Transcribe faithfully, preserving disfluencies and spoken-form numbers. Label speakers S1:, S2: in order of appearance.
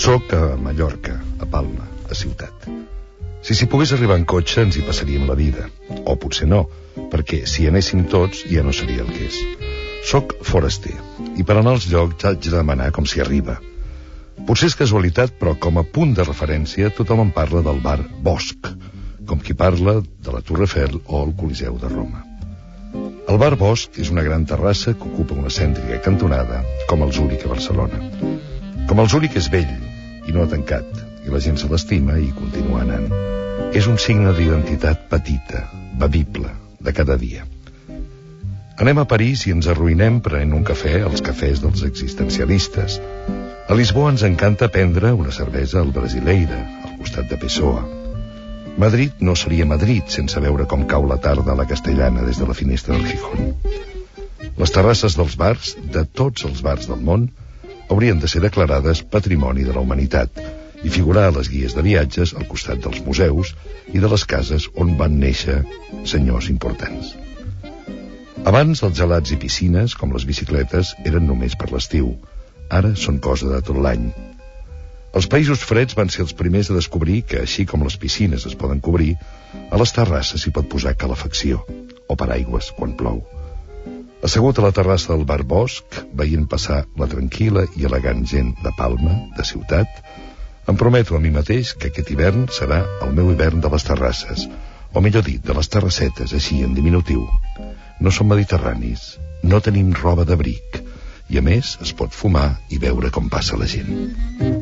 S1: Soc a Mallorca, a Palma, a Ciutat. Si s'hi pogués arribar en cotxe ens hi passaríem la vida. O potser no, perquè si hi anéssim tots ja no seria el que és. Soc foraster, i per anar als llocs haig de demanar com s'hi arriba. Potser és casualitat, però com a punt de referència tothom em parla del bar Bosch, com qui parla de la Tour Eiffel o el Coliseu de Roma. El bar Bosch és una gran terrassa que ocupa una cèntrica cantonada, com el Zúrich a Barcelona. Com el Zúrich és vell i no ha tancat, i la gent se l'estima i continua anant. És un signe d'identitat petita, bevible, de cada dia. Anem a París i ens arruïnem prenent un cafè als cafès dels existencialistes. A Lisboa ens encanta prendre una cervesa al Brasileira, al costat de Pessoa. Madrid no seria Madrid sense veure com cau la tarda a la Castellana des de la finestra del Gijón. Les terrasses dels bars, de tots els bars del món, haurien de ser declarades Patrimoni de la Humanitat i figurar a les guies de viatges al costat dels museus i de les cases on van néixer senyors importants. Abans els gelats i piscines, com les bicicletes, eren només per l'estiu. Ara són cosa de tot l'any. Els països freds van ser els primers a descobrir que, així com les piscines es poden cobrir, a les terrasses s'hi pot posar calefacció, o paraigües quan plou. Assegut a la terrassa del bar Bosch, veient passar la tranquil·la i elegant gent de Palma, de Ciutat, em prometo a mi mateix que aquest hivern serà el meu hivern de les terrasses, o millor dit, de les terrassetes, així en diminutiu. No som mediterranis, no tenim roba d'abric, i a més es pot fumar i veure com passa la gent.